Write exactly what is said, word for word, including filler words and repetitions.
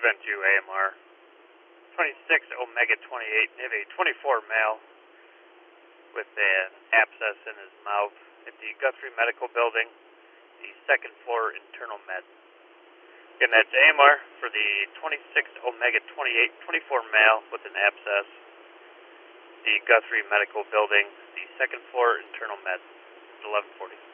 seven two A M R. twenty-six Omega twenty-eight, they have a twenty-four male with an abscess in his mouth at the Guthrie Medical Building, the second floor internal med. Again, that's A M R for the twenty-six Omega twenty-eight, twenty-four male with an abscess, the Guthrie Medical Building, the second floor internal med, eleven forty.